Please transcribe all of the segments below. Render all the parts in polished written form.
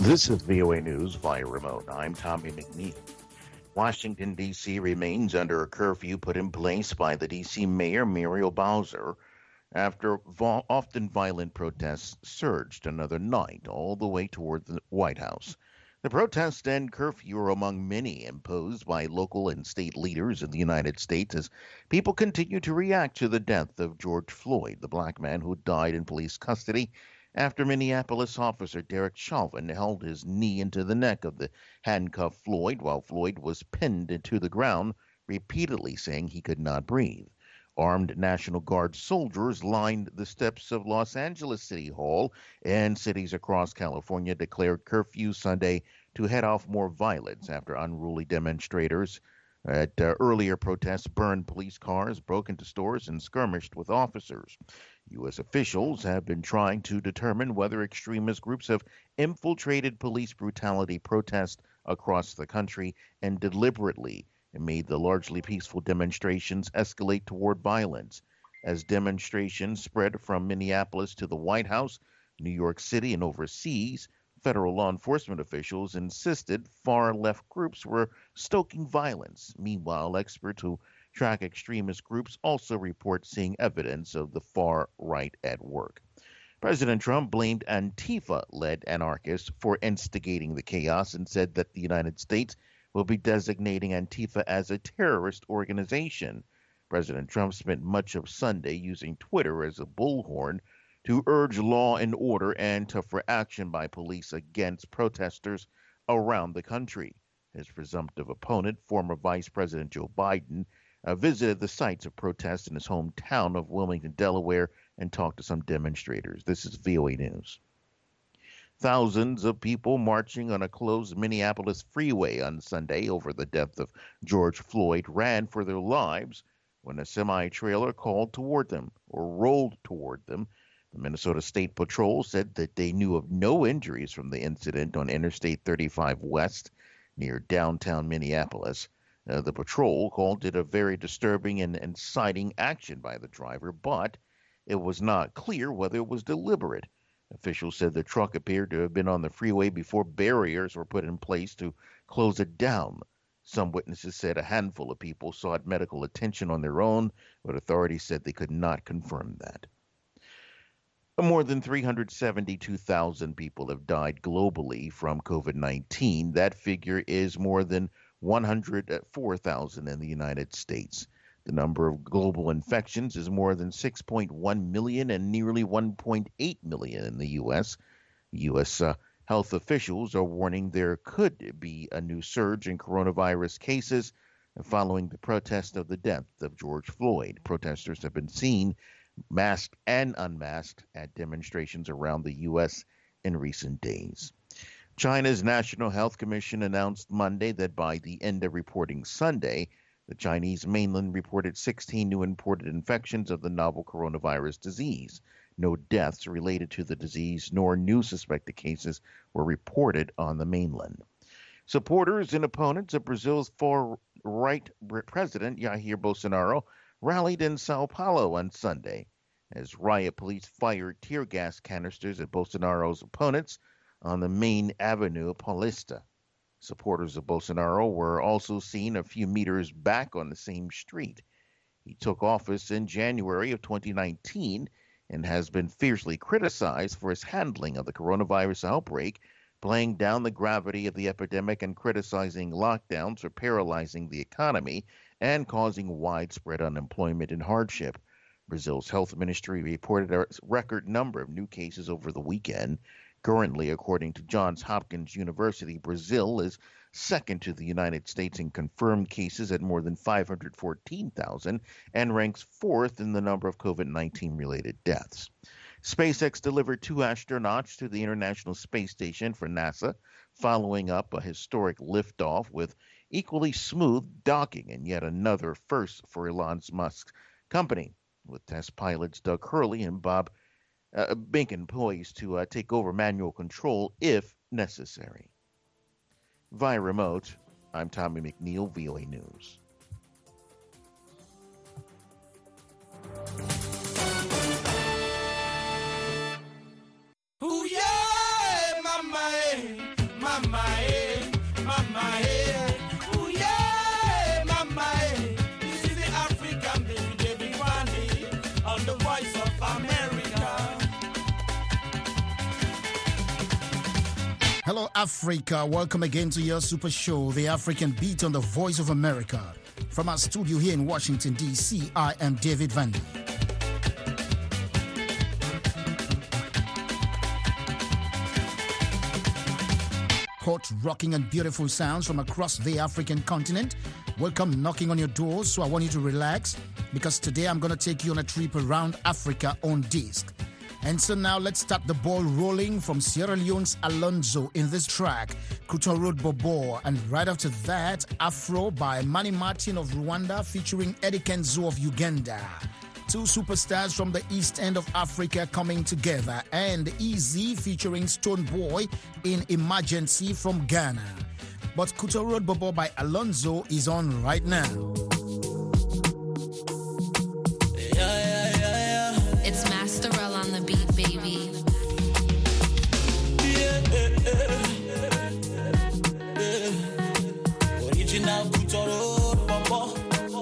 This is VOA News via remote. I'm Tommy McNeil. Washington, D.C. remains under a curfew put in place by the D.C. Mayor Muriel Bowser after often violent protests surged another night all the way toward the White House. The protests and curfew are among many imposed by local and state leaders in the United States as people continue to react to the death of George Floyd, the black man who died in police custody after Minneapolis officer Derek Chauvin held his knee into the neck of the handcuffed Floyd while Floyd was pinned into the ground, repeatedly saying he could not breathe. Armed National Guard soldiers lined the steps of Los Angeles City Hall, and cities across California declared curfew Sunday to head off more violence after unruly demonstrators at earlier protests burned police cars, broke into stores, and skirmished with officers. U.S. officials have been trying to determine whether extremist groups have infiltrated police brutality protests across the country and deliberately made the largely peaceful demonstrations escalate toward violence. As demonstrations spread from Minneapolis to the White House, New York City, and overseas, federal law enforcement officials insisted far left groups were stoking violence. Meanwhile, experts who track extremist groups also report seeing evidence of the far right at work. President Trump blamed Antifa led anarchists for instigating the chaos and said that the United States will be designating Antifa as a terrorist organization. President Trump spent much of Sunday using Twitter as a bullhorn to urge law and order and tougher action by police against protesters around the country. His presumptive opponent, former Vice President Joe Biden, visited the sites of protests in his hometown of Wilmington, Delaware, and talked to some demonstrators. This is VOA News. Thousands of people marching on a closed Minneapolis freeway on Sunday over the death of George Floyd ran for their lives when a semi-trailer called toward them or rolled toward them. The Minnesota State Patrol said that they knew of no injuries from the incident on Interstate 35 West near downtown Minneapolis. The patrol called it a very disturbing and inciting action by the driver, but it was not clear whether it was deliberate. Officials said the truck appeared to have been on the freeway before barriers were put in place to close it down. Some witnesses said a handful of people sought medical attention on their own, but authorities said they could not confirm that. More than 372,000 people have died globally from COVID-19. That figure is more than 104,000 in the United States. The number of global infections is more than 6.1 million and nearly 1.8 million in the U.S. U.S. Health officials are warning there could be a new surge in coronavirus cases following the protest of the death of George Floyd. Protesters have been seen masked and unmasked at demonstrations around the U.S. in recent days. China's National Health Commission announced Monday that by the end of reporting Sunday, the Chinese mainland reported 16 new imported infections of the novel coronavirus disease. No deaths related to the disease nor new suspected cases were reported on the mainland. Supporters and opponents of Brazil's far-right president Jair Bolsonaro rallied in Sao Paulo on Sunday as riot police fired tear gas canisters at Bolsonaro's opponents on the main Avenue Paulista. Supporters of Bolsonaro were also seen a few meters back on the same street. He took office in January of 2019 and has been fiercely criticized for his handling of the coronavirus outbreak, playing down the gravity of the epidemic and criticizing lockdowns for paralyzing the economy and causing widespread unemployment and hardship. Brazil's health ministry reported a record number of new cases over the weekend. Currently, according to Johns Hopkins University, Brazil is second to the United States in confirmed cases at more than 514,000 and ranks fourth in the number of COVID-19 related deaths. SpaceX delivered 2 astronauts to the International Space Station for NASA, following up a historic liftoff with equally smooth docking and yet another first for Elon Musk's company, with test pilots Doug Hurley and Bob Behnken poised to take over manual control if necessary. Via remote, I'm Tommy McNeil, VOA News. Ooh, yeah, my man. Africa, welcome again to your super show, The African Beat on the Voice of America. From our studio here in Washington, D.C., I am David Vandy. Hot, rocking and beautiful sounds from across the African continent. Welcome knocking on your doors, so I want you to relax because today I'm going to take you on a trip around Africa on disc. And so now let's start the ball rolling from Sierra Leone's Alonzo in this track, Kuto Road Bobo, and right after that, Afro by Manny Martin of Rwanda featuring Eddie Kenzo of Uganda. Two superstars from the east end of Africa coming together, and Easy featuring Stone Boy in Emergency from Ghana. But Kuto Road Bobo by Alonzo is on right now. It's Masterell on the beat, baby. Original Kuto Road Bobo.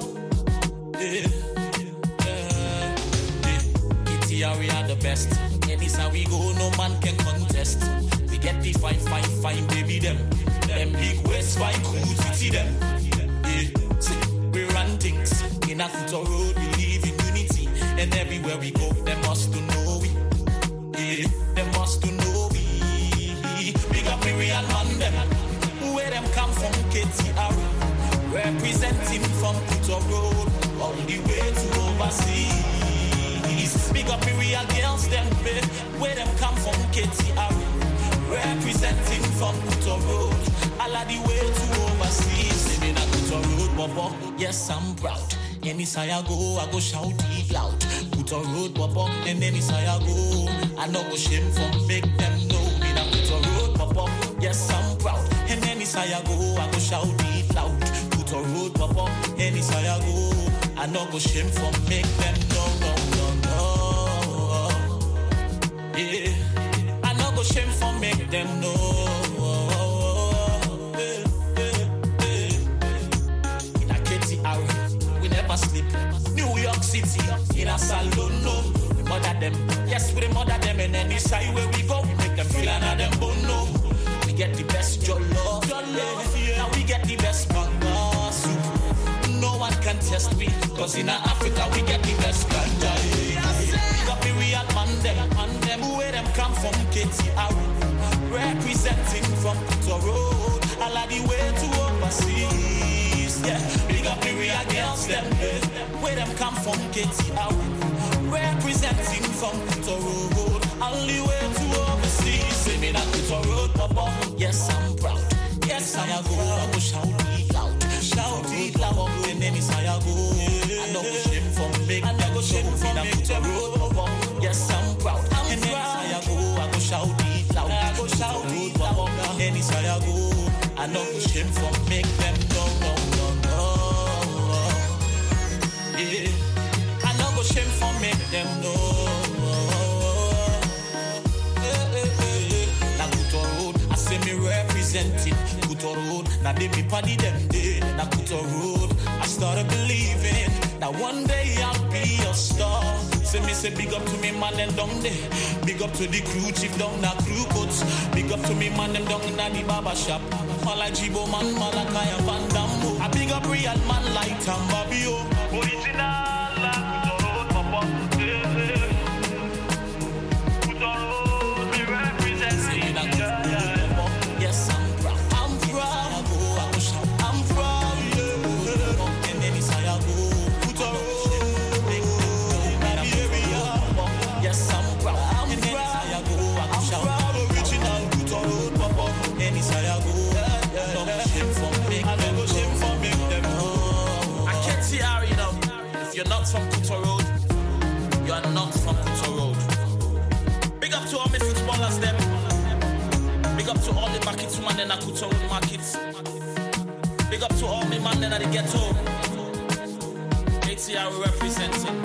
We are the best. Anytime we go, no man can contest. We get the fine, baby them. Them big waist fine cool, we see them. Yeah. See, we run things in a Kuto Road. We live in unity, and everywhere we go, they must to know we. Yeah, they must to know we. Big up the real man them. Where them come from, KTR. Representing from Kuto Road, all the way to overseas. Big up the real girls, them babe. Where them come from, KTR. Representing from Kuto Road, all of the way to overseas. Living at Kuto Road, Bobo. Yes, I'm proud. Anytime I go shout it loud. Kuto Road, Bobo. And anytime I go, I no go shame for make them know. Me na Kuto Road, Bobo. Yes, I'm proud. And anytime I go shout it loud. Kuto Road, Bobo. Anytime I go, I no go shame for make them know. Yeah, I no go shame for make them know. In a KTR, we never sleep. New York City, in a salon, no. We mother them, yes, we mother them. And any side where we go, we make them feel another bono. We get the best jollof, yeah. Now we get the best banga soup. No one can test me, cause in Africa we get the best ganja. Got the real man them, where them come from, KTR. Representing from Kuto Road, all of the way to overseas. Yeah, big up the real girls them, where them come from, KTR. Representing from Kuto Road, all the way to overseas. Say me that Kuto Road, Papa. Yes, I'm proud. Yes, I go shout it loud. Shout it loud, and then it's I go. I know go shame for me. I know go shame for me. Kuto Road, yes, I'm proud. And then I go shout it loud. I go shout it loud. And it's I go. I know go shame for make them know. Yeah, I know go shame for make them know. Now Kuto Road, I say me representing Kuto Road. Now they me party them day. Now Kuto Road, I started believing that one day I'll be a star. Say big up to me man and down there. Big up to the crew chief down na crew coats. Big up to me man them down in the barber shop. Mala Jibo man, Malakai and Van Dambo. I big up real man like Tambabio. Original like Kuto Road, Papa. Kuto Road, we represent it. Yes, I'm proud. I'm proud. I go shout. I'm proud. Yeah. And then it's I go. Kuto Road. Yes, I'm proud. I'm and proud. I go proud. Original Kuto Road, Papa. And it's I go. No shame for me. I never shame for me. Them know. I can't see how you know. If you're not from Kuto Road, you are not from Kuto Road. Big up to all my footballers, them. Big up to all the markets women in the Kuto Road markets. Big up to all my man in the ghetto. ATR representing.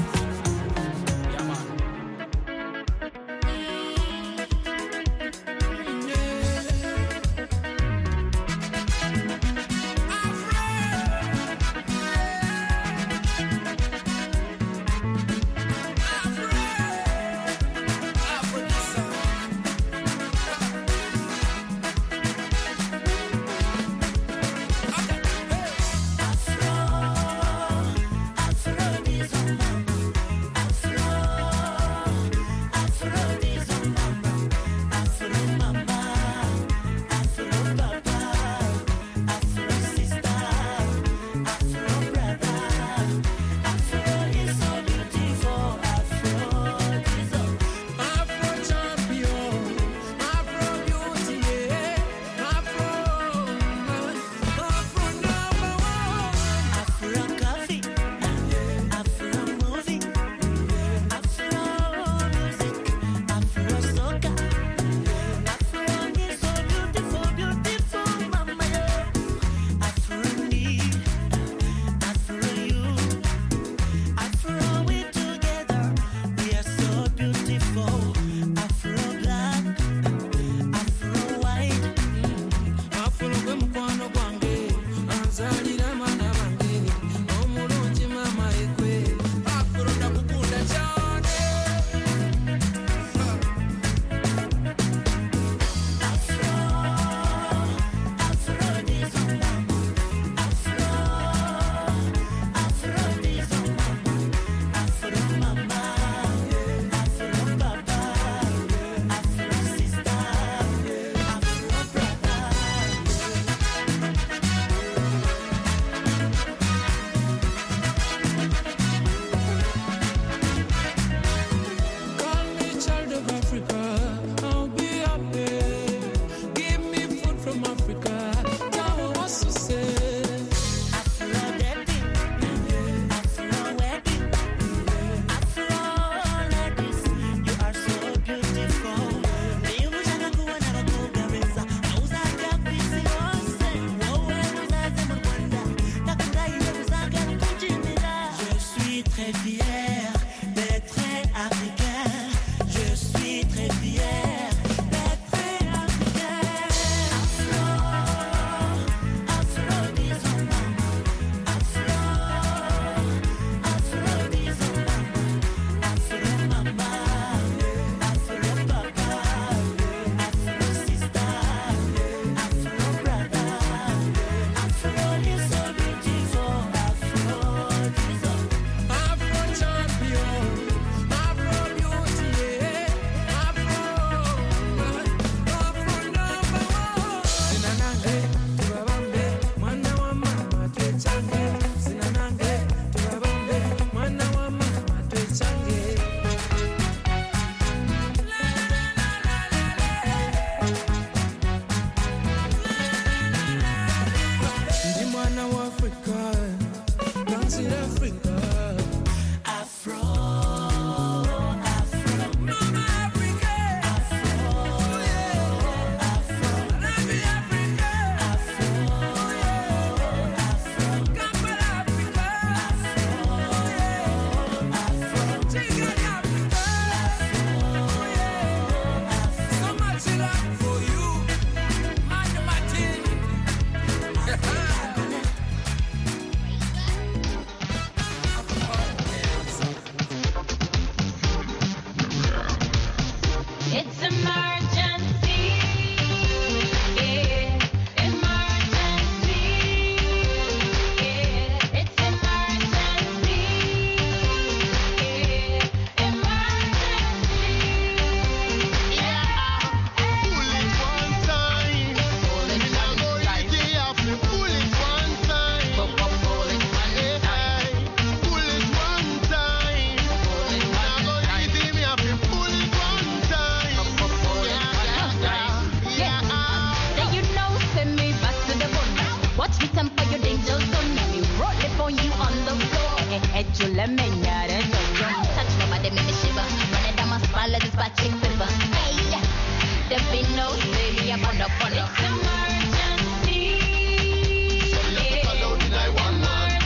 Touch my body, make me shiver. Run it down my spine, let this bad chick quiver. Hey, there be no baby, I'm on up on it. It's emergency. So you have to call out the 911.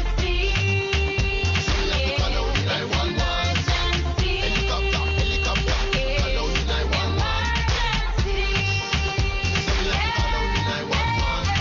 So you have to call out the 911. Helicopter, helicopter, call out the 911. So you have to call out the 911.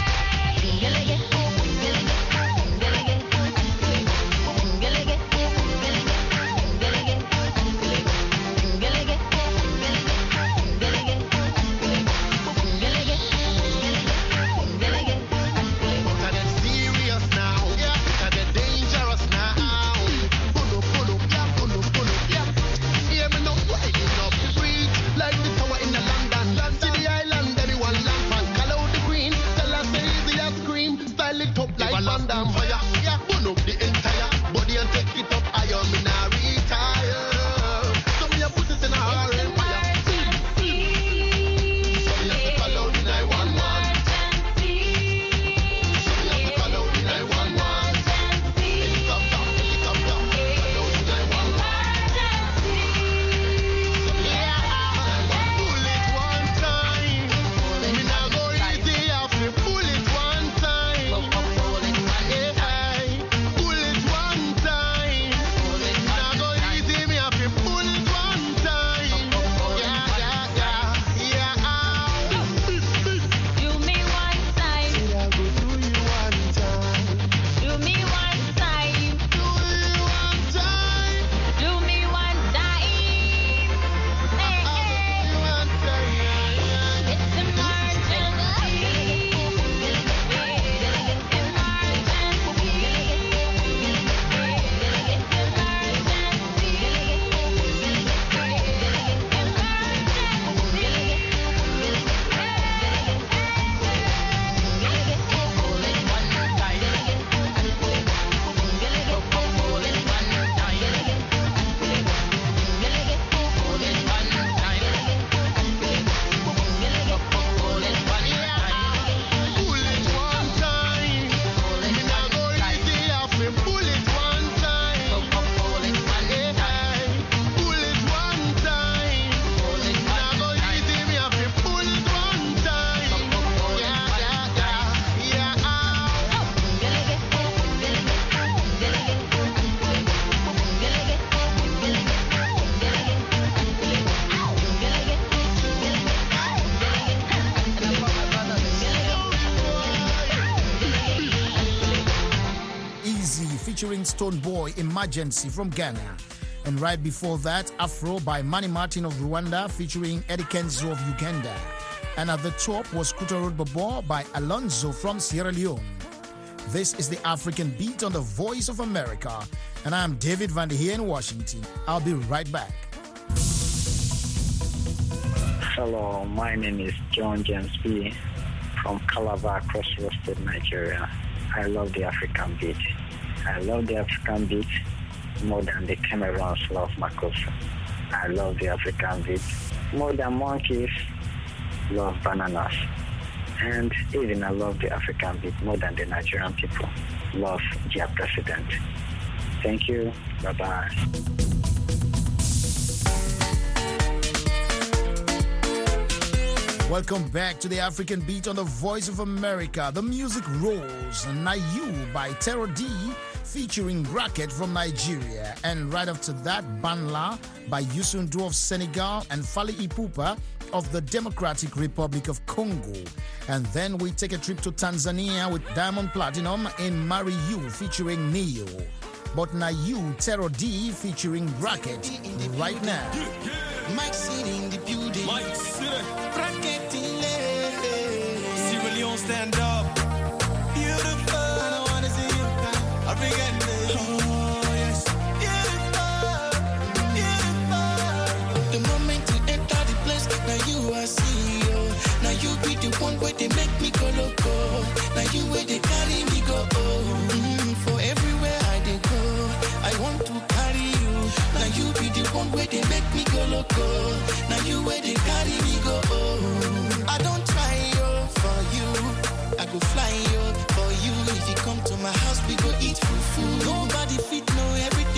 Featuring Stone Boy, Emergency from Ghana. And right before that, Afro by Manny Martin of Rwanda featuring Eddie Kenzo of Uganda. And at the top was Kuta Road Bobo by Alonzo from Sierra Leone. This is the African Beat on the Voice of America. And I'm David Van Der Heer in Washington. I'll be right back. Hello, my name is John James B. from Calabar, Cross River State, Nigeria. I love the African beat. I love the African beat more than the Cameroons love Makossa. I love the African beat more than monkeys love bananas. And even I love the African beat more than the Nigerian people love their president. Thank you. Bye-bye. Welcome back to the African Beat on the Voice of America. The music rolls. Nayu by Terror D featuring Bracket from Nigeria. And right after that, Banla by Youssou N'Dour of Senegal and Fally Ipupa of the Democratic Republic of Congo. And then we take a trip to Tanzania with Diamond Platinum in Marry You featuring Neo. But Nayu, Terror D featuring Bracket right now. Mike City in the building. Mike City. Bracket in there. Sierra Leone stand up. Beautiful. I don't wanna see you cry. I bring it. Oh yes. Beautiful. Beautiful. The moment you enter the place, now you are CEO. Now you be the one where they make me go loco. Now you where they carry me go. For everywhere I they go, I want to carry you. Now you be the one where they make me go loco. Now you where they carry me go. I don't try for you. I go fly for you. If you come to my house, we go eat food. Nobody fit know everything.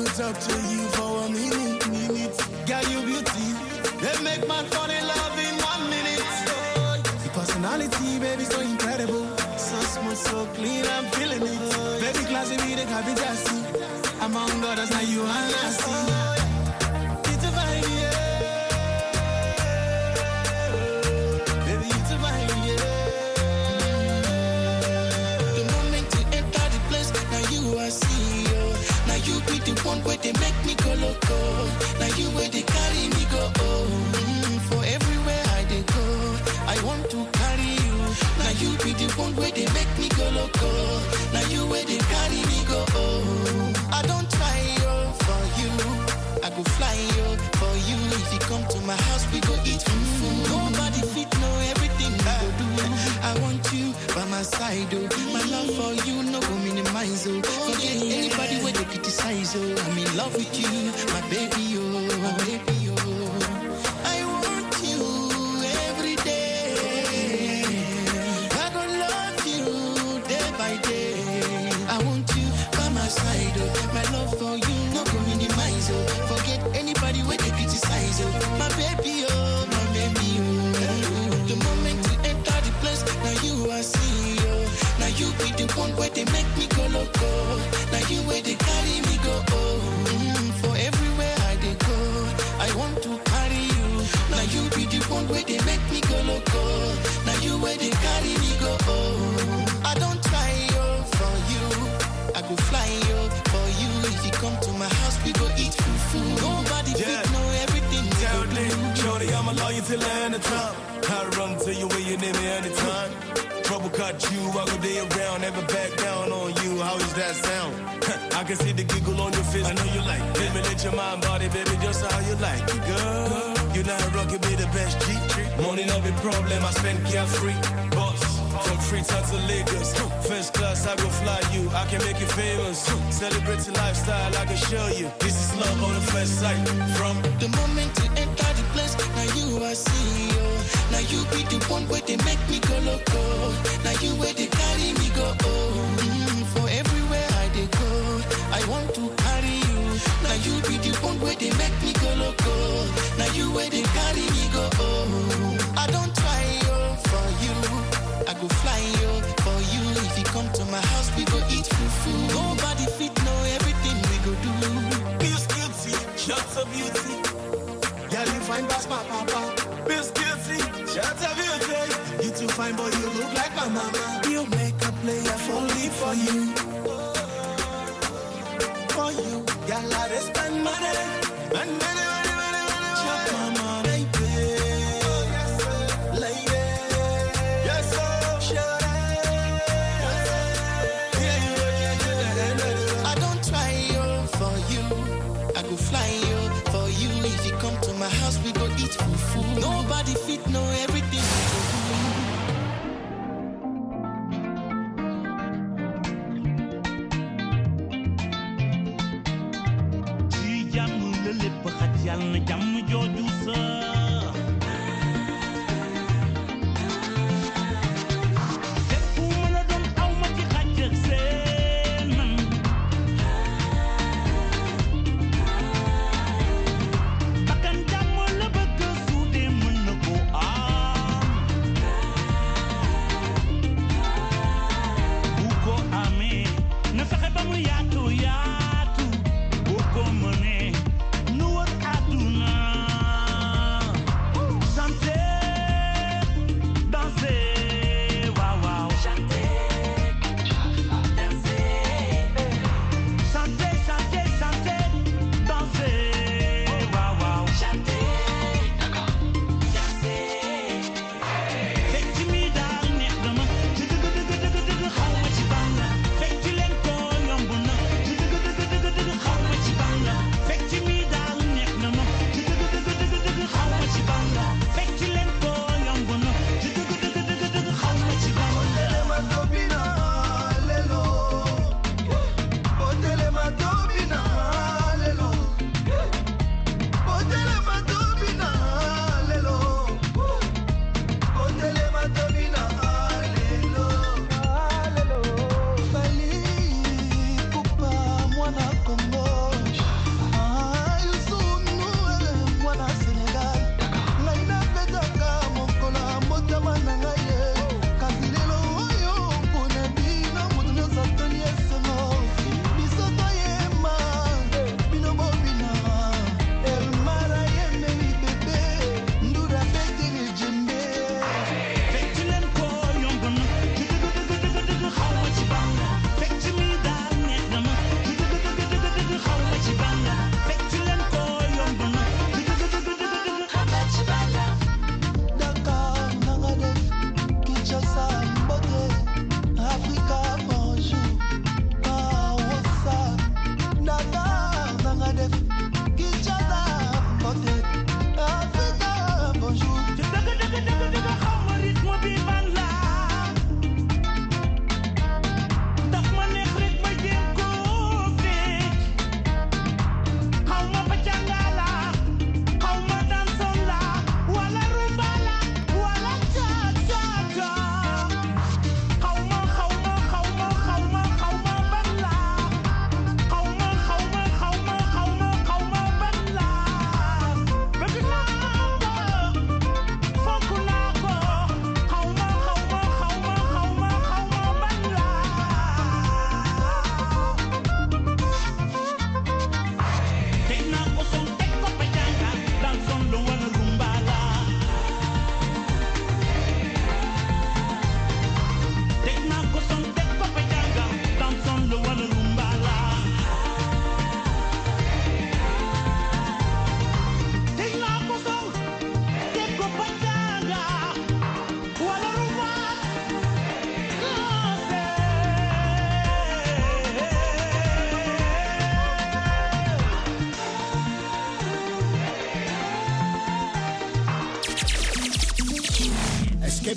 could talk to you for a minute. Girl, you beauty. They make man fall in love in 1 minute. Your personality, baby, so incredible. So smooth, so clean, I'm feeling it. Baby, classy, be the copy, just among others, now you are nasty. It's a vibe, yeah. Baby, it's a vibe, yeah. The moment you enter the place, now you are see, yo. Now you be the one where they make me go loco. Now you where they carry me go, for everywhere I they go, I want to carry you. Now you be the one where they make me go loco. Now you where they carry me go, I don't try, yo, for you. I go fly, yo, for you. If you come to my house, we go eat food. Nobody fit know everything I go do. I want you by my side, oh. My love for you, no go minimize, oh. Forget anybody where they criticize, oh. I'm in love with you, my baby, oh, my baby, oh. I want you every day. I gonna love you day by day. I want you by my side, oh. My love for you, no go minimize, oh. Forget anybody where they criticize, oh. My baby, oh, my baby, oh. The moment you enter the place, now you are see, oh. Now you be the one where they make me go loco. Now you where they carry me go, for everywhere I they go, I want to carry you. Now you be the one where they make me go loco. Now you where they carry me go, I don't try, yo, for you. I go fly, yo, for you. If you come to my house, we go eat food. Nobody fit know everything. Tell them, shorty, I'm a lawyer till the end of time. I run to you when you need me anytime. Trouble cut you, I go day around, never back down on you. How does that sound? I can see the giggle on your face. I know you like it. Let me let your mind body, baby, just how you like it, girl. You know how rock, you be the best G. Money not be problem, I spend carefree. Boss, from Freetown to Lagos. First class, I go fly you, I can make you famous. Celebrate your lifestyle, I can show you. This is love on the first sight. From the moment you enter the place, now you are see, yo. Now you be the one where they make me go loco. Now you where they carry me go, for everywhere I they go, I want to carry you. Now you be the one where they make me go loco. Now you where they carry me go, I don't try, yo, for you. I go fly, yo, for you. If you come to my house, we go eat food. Nobody fit know everything we go do. Miss Guilty, shots of beauty. Girl, you fine, boss, my papa. Miss Guilty, shots of beauty. You too fine, boy, you look like my mama. You make a player fall deep for you. For you, girl, I just spend money. Spend money. Chop my money, baby. Oh, yes, sir. Lady. Yes, sir. Shut up. Yeah. I don't try, yo, for you. I go fly, yo, for you. If you come to my house, we go eat food. Nobody fit know everything we go do. Yàlla na jàmm jooju sa fépp fu mën a doon aw ma ci xàcc ak seen man bakkan jàmm la bëgg su dee mën na ko am bu ko amee na fexe ba mu yaatu yaatu bu ko mënee nu wër àdduna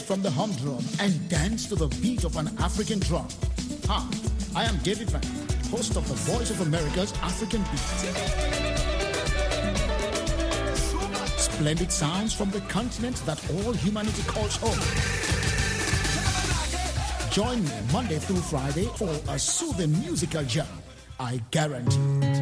from the humdrum and dance to the beat of an African drum. Hi, I am David Van, host of the Voice of America's African Beat. Splendid sounds from the continent that all humanity calls home. Join me Monday through Friday for a soothing musical jam. I guarantee it.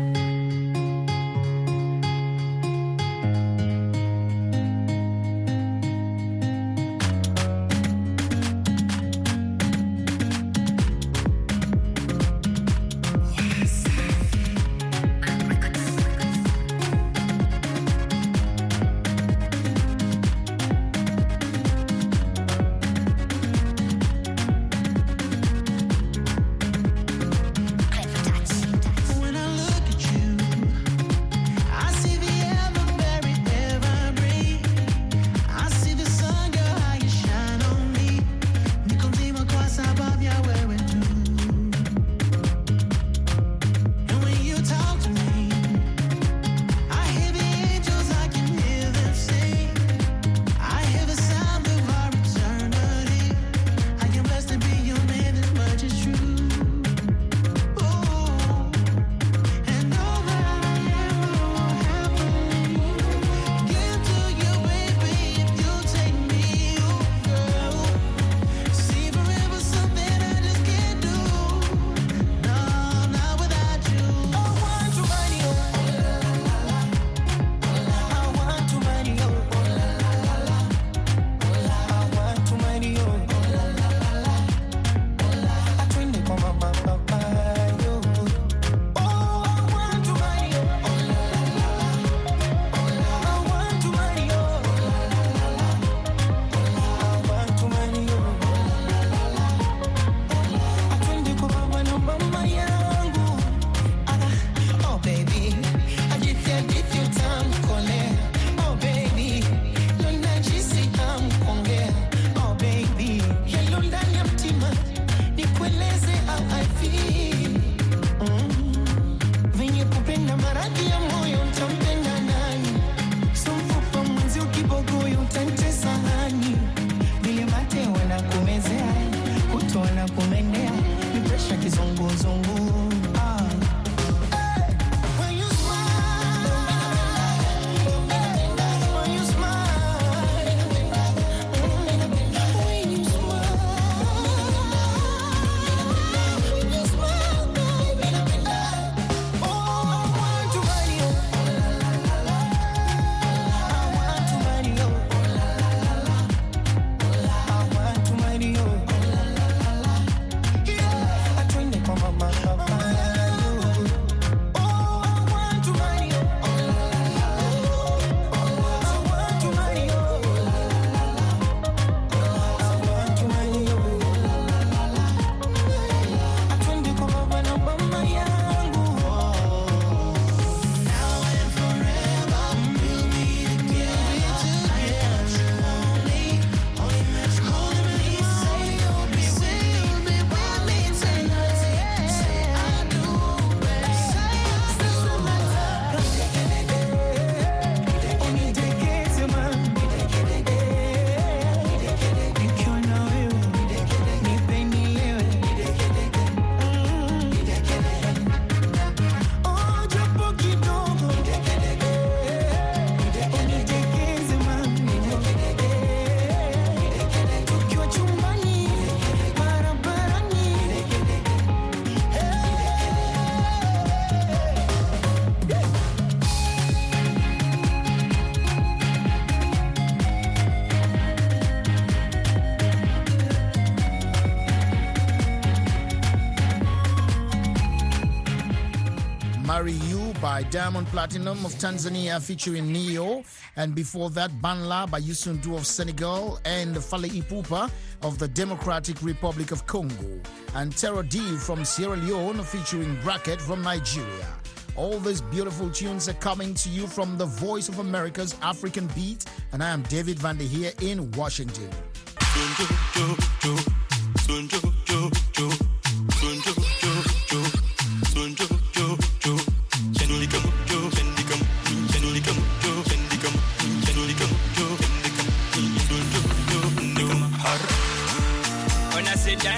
Marry You by Diamond Platinum of Tanzania featuring Neo. And before that, Banla by Youssou N'Dour of Senegal and Fally Ipupa of the Democratic Republic of Congo. And Terror D from Sierra Leone featuring Bracket from Nigeria. All these beautiful tunes are coming to you from the Voice of America's African Beat. And I am David Van Der here in Washington.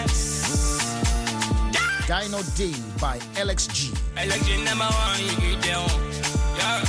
Dino D by LXG. LXG number one, you get down. Yeah.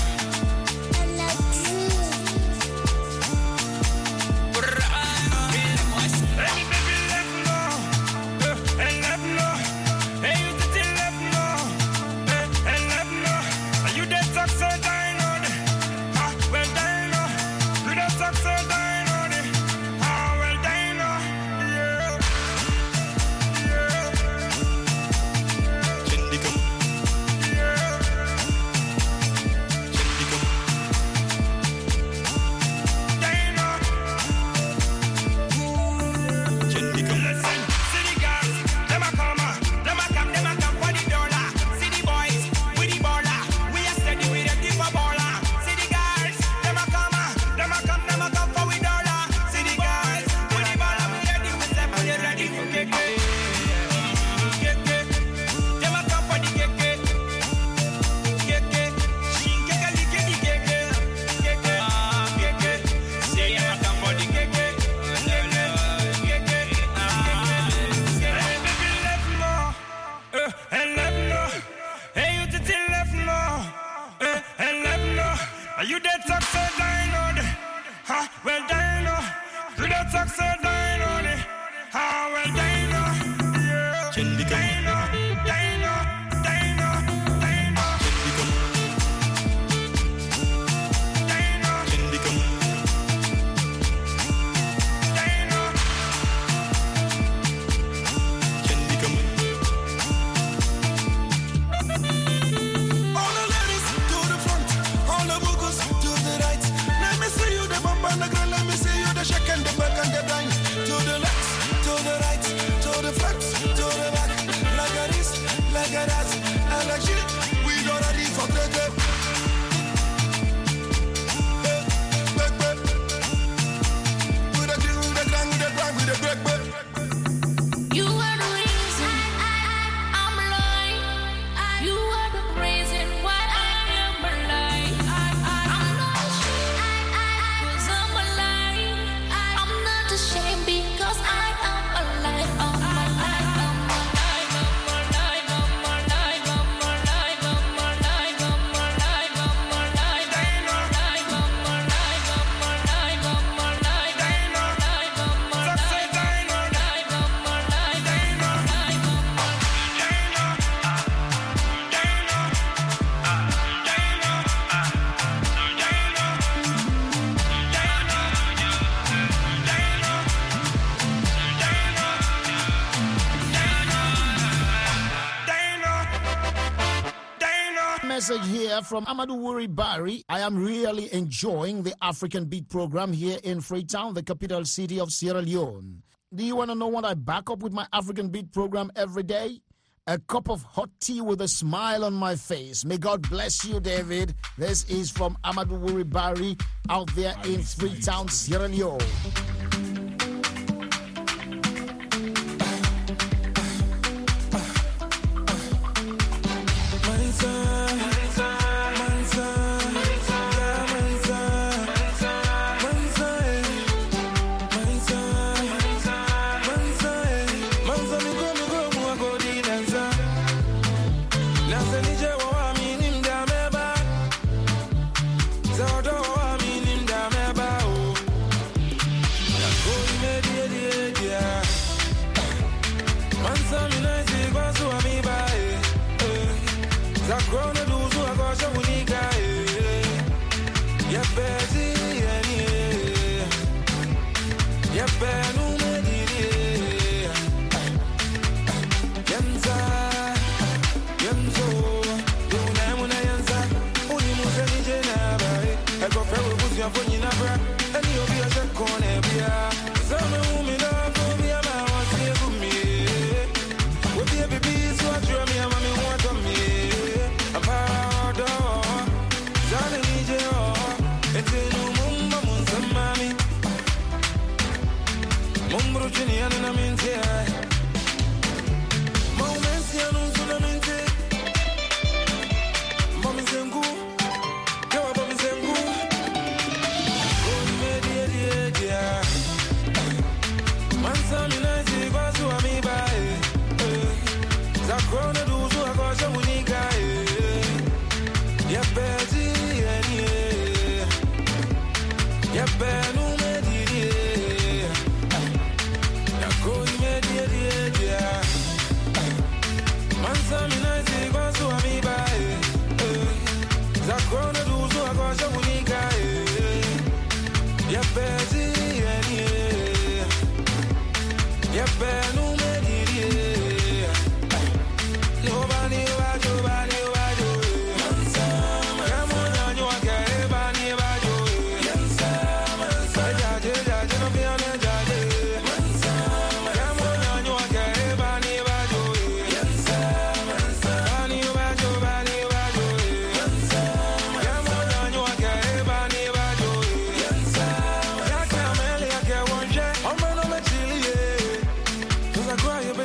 Message here from Amadou Wuri Bari. I am really enjoying the African Beat program here in Freetown, the capital city of Sierra Leone. Do you want to know what I back up with my African Beat program every day? A cup of hot tea with a smile on my face. May God bless you, David. This is from Amadou Wuri Bari out there in Freetown, Sierra Leone.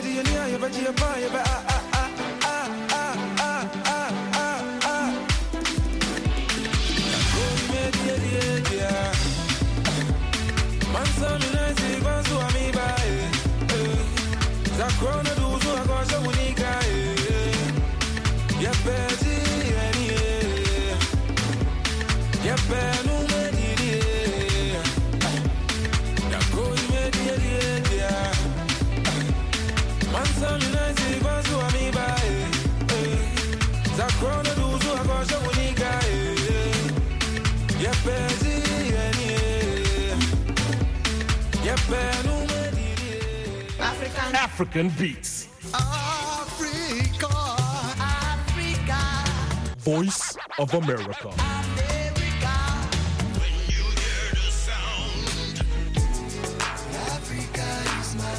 African beats. Africa, Africa. Voice of America. When you hear the sound, Africa is my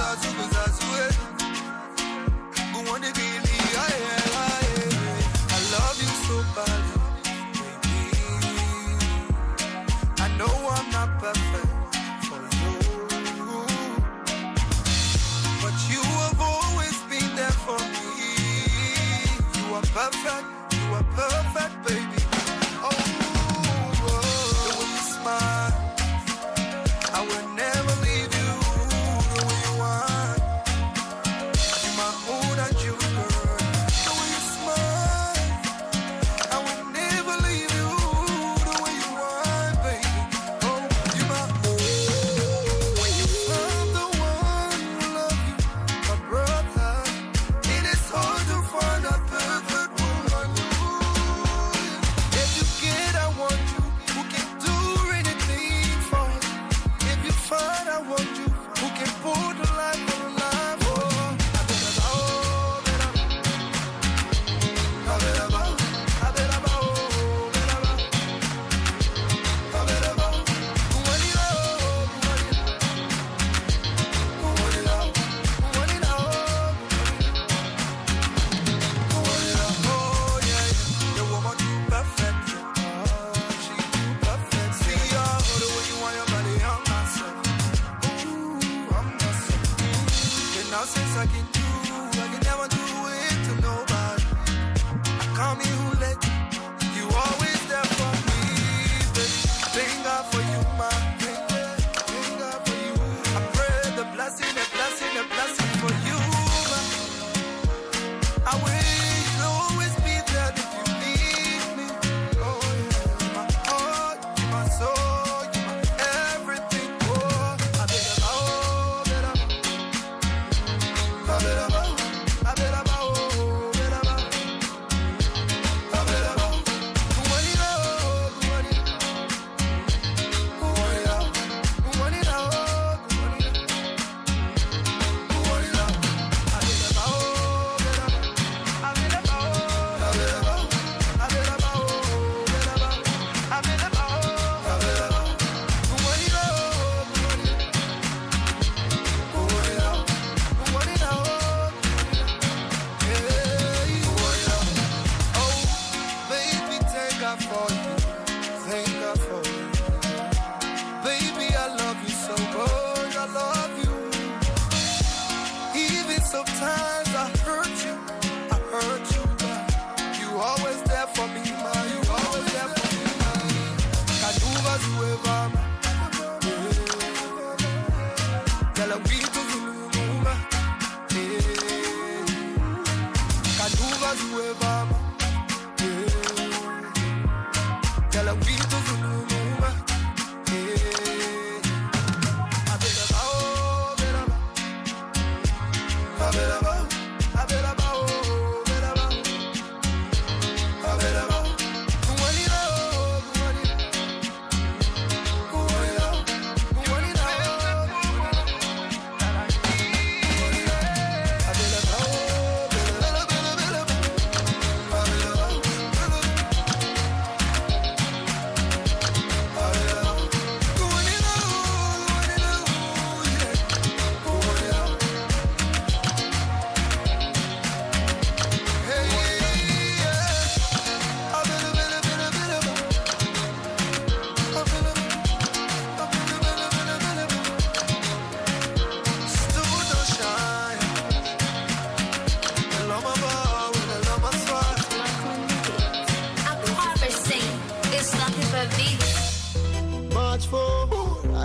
I love you so badly, baby. I know I'm not perfect. Perfect, you are perfect, baby. Oh, the way you smile, I will never leave you. The way you want, you my mood and you, girl. The way you smile, I will never leave you. The way you want, baby. Oh, you my mood. When you found the one who love you, my brother, it is hard to find a perfect. I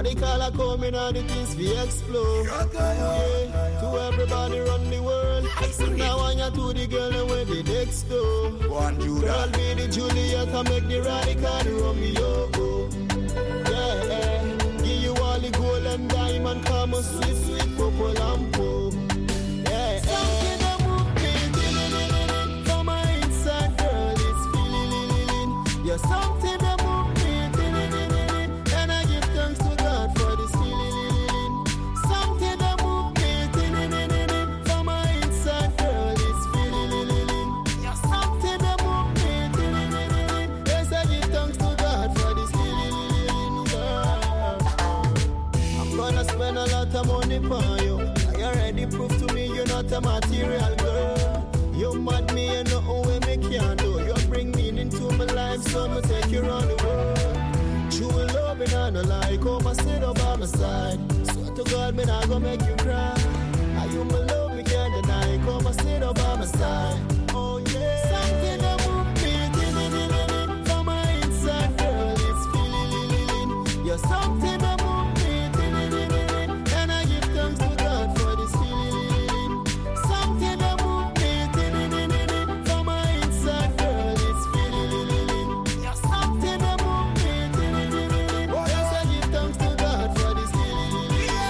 Radical are coming and the things we explode. Yeah. To everybody run the world. Now I want to the girl and where the next door. Girl be the Juliet and make the radical the Romeo. Yeah. Give you all the gold and diamond, come on sweet, sweet purple lampo. Yeah. Something that move me. From my inside, girl, it's feeling. You're something that move me. And I give thanks to God for this feeling. Something that move me. From my inside, girl, it's feeling. You're something that move me. Yes, I give thanks to God for this feeling, girl. I'm gonna spend a lot of money for you. I already proved to me you're not a material girl. You mad me and nothing way me can't do. You bring meaning to my life, so I'ma take you around the world. True love and I no lie, come and sit up by my side. Swear to God, me not gonna make you cry. Are you my love, me can't deny. Come and sit up by my side. Oh yeah. Something that move me. From my inside, girl, it's feeling. You're something that move me. And I give thanks to God for this feeling. Something that move me. From my inside, girl, it's feeling. You're something that move me. Yes, I give thanks to God for this feeling.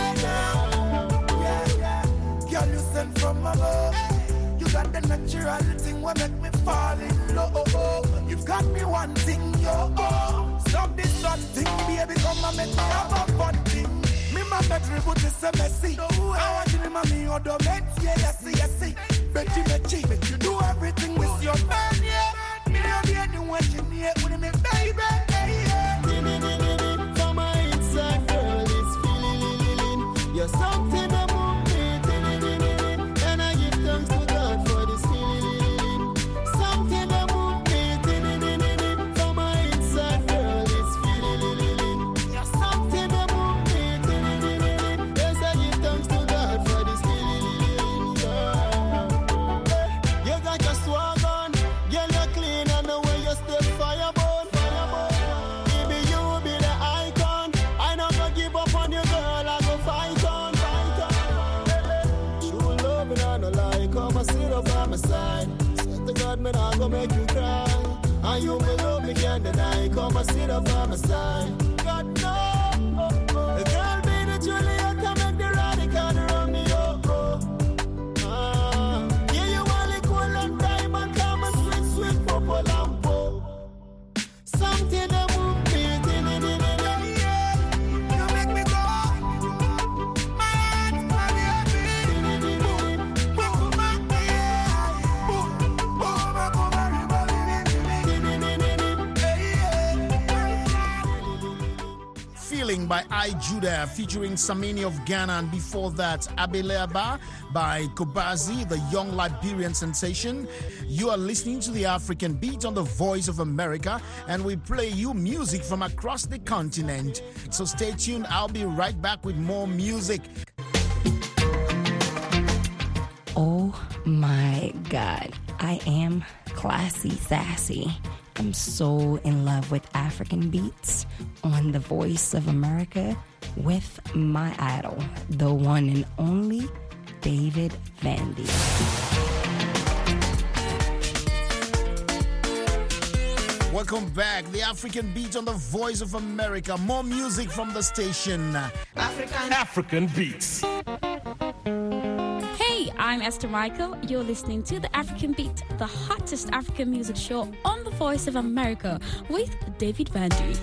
Girl, you sent from above. You got the natural thing what make me fall in love. You've got me one thing, yo. Stop this one thing, baby, come and make me have a fun thing. Me my bedroom put this a messy. I want you to me or the met, yeah, yes. Betty, make you do everything with your man, yeah. Me don't be anyone you need with me, baby, yeah. From my inside, girl, it's feeling. You're something that move me. And I give thanks to God for this feeling. Something that move me. From my inside, girl, it's feeling. You're something that move me. Yes, I give thanks to God for this feeling, girl. You got your swag on, girl, you're clean and the way you step fireborn. Baby, you be the icon. I not gonna give up on you, girl. I go fight on. True love and I no lie. Come and sit up by my side. Swear to God, man, I go make you cry. And you will love me, can't deny. Come and sit up by my side. God no. The girl be the Juliet, can make the radical the Romeo. Yeah, you all the gold and diamond, come and sweet, sweet purple lampo. Something that move me. You make me go. My heart, my baby. Boom, my Feeling by I Judah featuring Samini of Ghana, and before that Abeleba by Kobazi, the young Liberian sensation. You are listening to the African Beat on the Voice of America, and we play you music from across the continent. So stay tuned, I'll be right back with more music. Oh my God, I am classy sassy. I'm so in love with African beats on the Voice of America with my idol, the one and only David Vandy. Welcome back. The African Beat on the Voice of America. More music from the station. African Beats. Hey, I'm Esther Michael. You're listening to The African Beat, the hottest African music show on the Voice of America with David Vandy.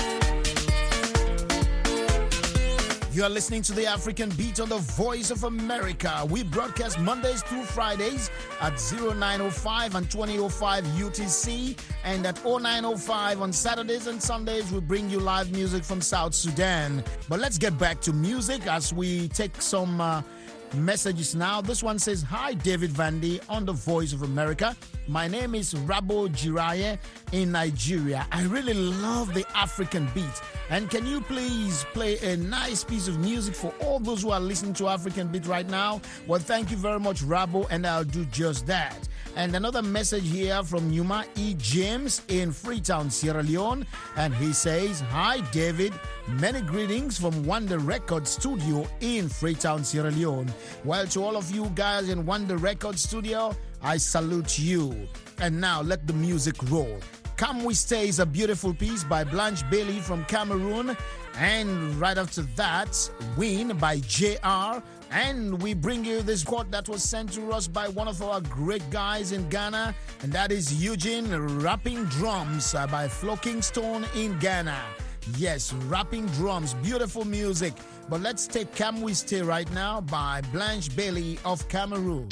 You are listening to the African Beat on the Voice of America. We broadcast Mondays through Fridays at 0905 and 2005 UTC, and at 0905 on Saturdays and Sundays we bring you live music from South Sudan. But let's get back to music as we take some messages now. This one says, "Hi, David Vandy on the Voice of America. My name is Rabo Jiraye in Nigeria. I really love the African beat. And can you please play a nice piece of music for all those who are listening to African beat right now?" Well, thank you very much, Rabo, and I'll do just that. And another message here from Numa E. James in Freetown, Sierra Leone. And he says, "Hi, David. Many greetings from Wonder Record Studio in Freetown, Sierra Leone." Well, to all of you guys in Wonder Record Studio, I salute you. And now let the music roll. Come We Stay is a beautiful piece by Blanche Bailey from Cameroon. And right after that, Win by JR. And we bring you this quote that was sent to us by one of our great guys in Ghana. And that is Eugene Rapping Drums by Flo Kingston in Ghana. Yes, rapping drums, beautiful music. But let's take Come We Stay right now by Blanche Bailey of Cameroon.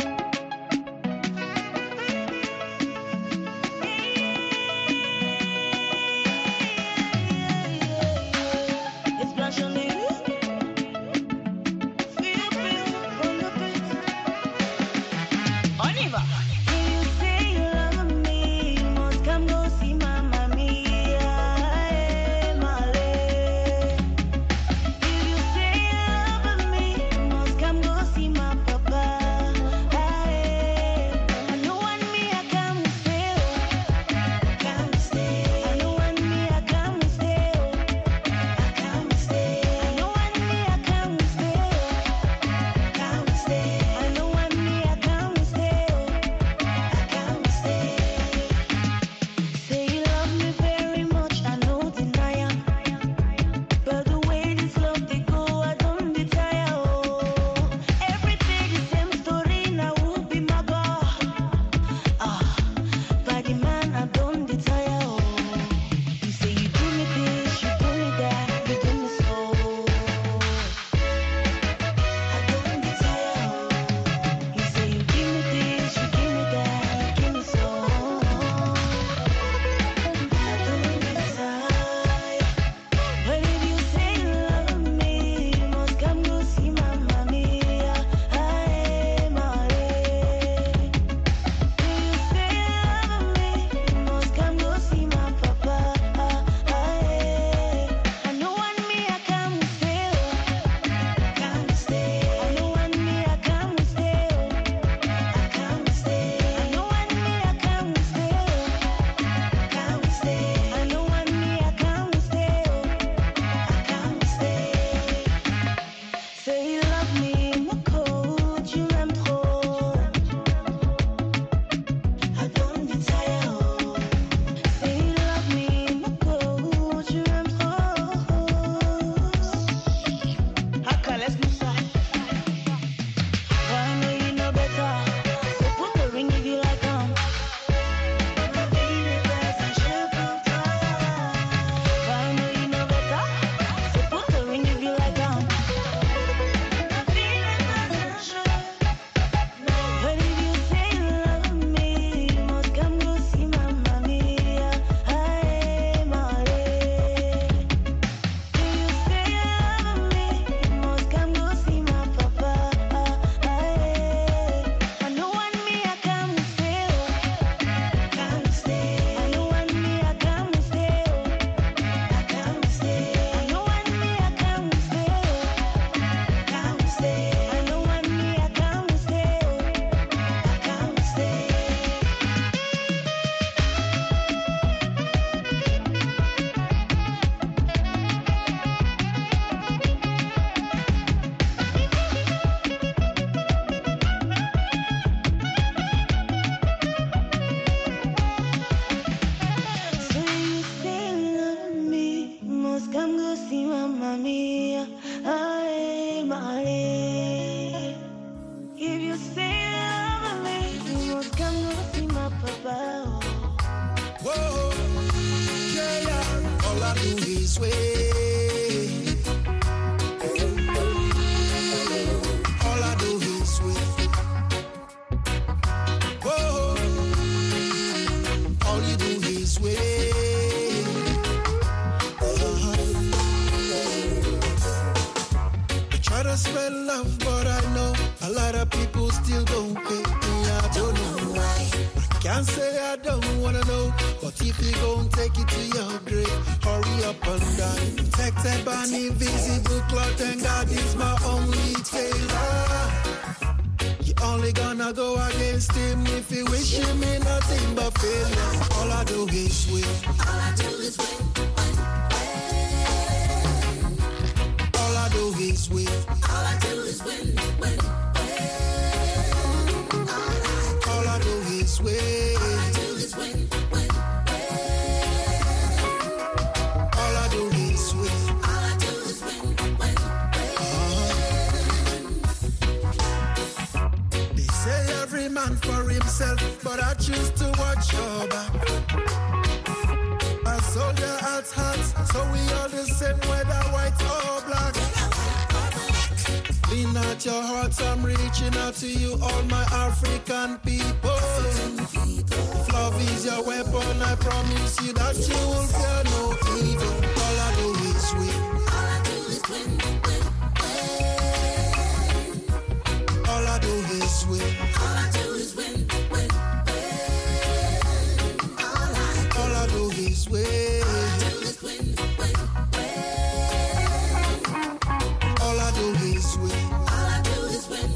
only gonna go against him if he wishing me nothing but failure. All I do is win. All I do is win. All I do is win. All I do is win. All I do is win. All I do is win. All I do is win. All I do is win. They say every man for himself, but I choose to watch your back. A soldier at heart, so we all the same, whether white or black. Lean out your hearts, I'm reaching out to you, all my African people. If love is your weapon, I promise you that you will fear no evil. All I do is win. All I do is win. All I do is win. All I do is win. All I do is win. All I do is win. All I do is win.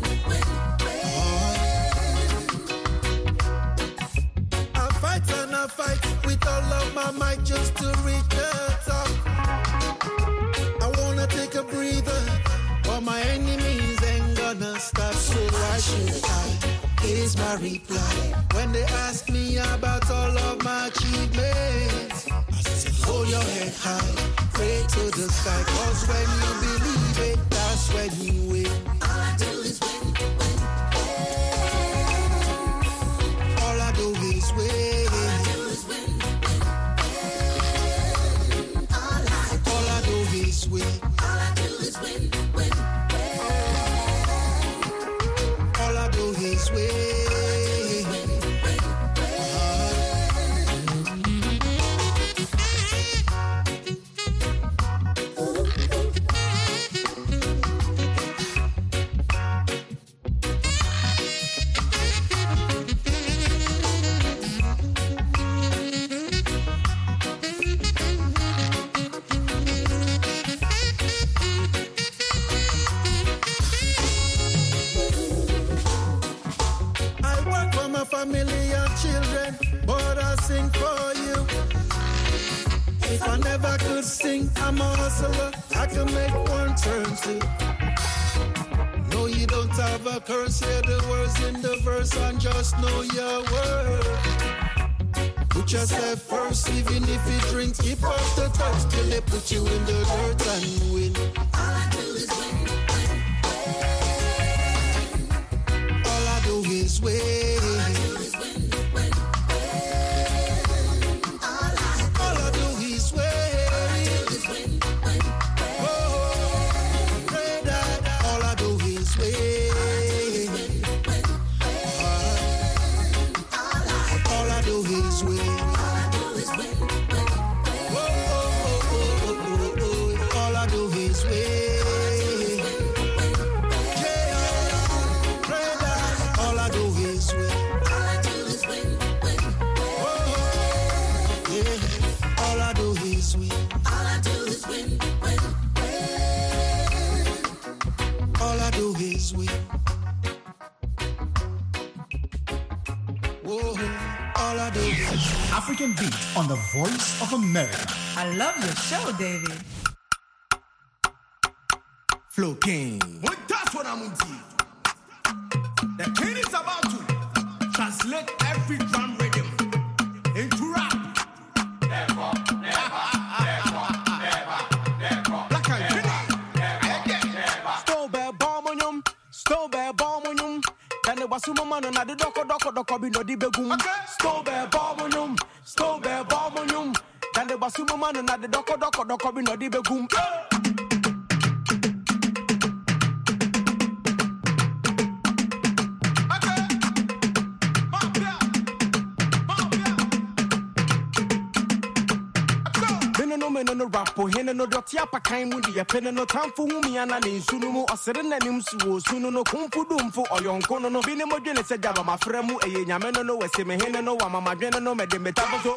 I fight and I fight with all of my might just to reach the top. I wanna take a breather, but my enemies ain't gonna stop. So why should I? Here's my reply. When they ask me about all of my achievements, I say hold your head high, pray to the sky, cause when you believe it, that's when you win. All I do is win. All I do is win. All I do is win. All I do is win. All I do is win. Family and children, but I sing for you. If I never could sing, I'm a hustler. I can make one turn two. No, you don't have a curse. Hear the words in the verse and just know your word. Put yourself first, even if you drink, keep off the touch till they put you in the dirt and win. All I do is win. All I do is win. African Beat on the Voice of America. I love your show, David. Flow King. Well, that's what I'm going to do. The king is about to translate every drum rhythm into rap. Never. Black and green. Stone bomb on you. Then the Wasuma man and the doko be no di begum. Stone bomb on you. Then the Wasuma man and the doko be no di begum. No rapo hene no doti apa kan mu de pene no tamfo hu mi ana ne sunu mu osere nanim su wo sunu no kumfu dumfo oyonko no bi ne modwene se jaba mafra mu eye nyame no wese me hene no wa mama dwene no me de metafo so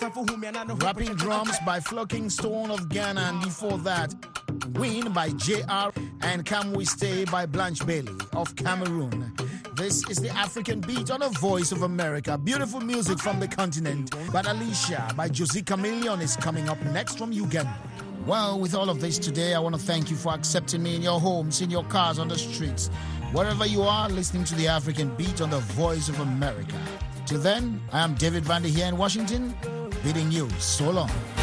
Rapping Drums by Flocking Stone of Ghana, and before that, Win by JR and Can We Stay by Blanche Bailey of Cameroon. This is the African Beat on the Voice of America. Beautiful music from the continent. But Alicia by Josie Chameleon is coming up next from Uganda. Well, with all of this today, I want to thank you for accepting me in your homes, in your cars, on the streets. Wherever you are, listening to the African Beat on the Voice of America. Till then, I am David Vander here in Washington, bidding you so long.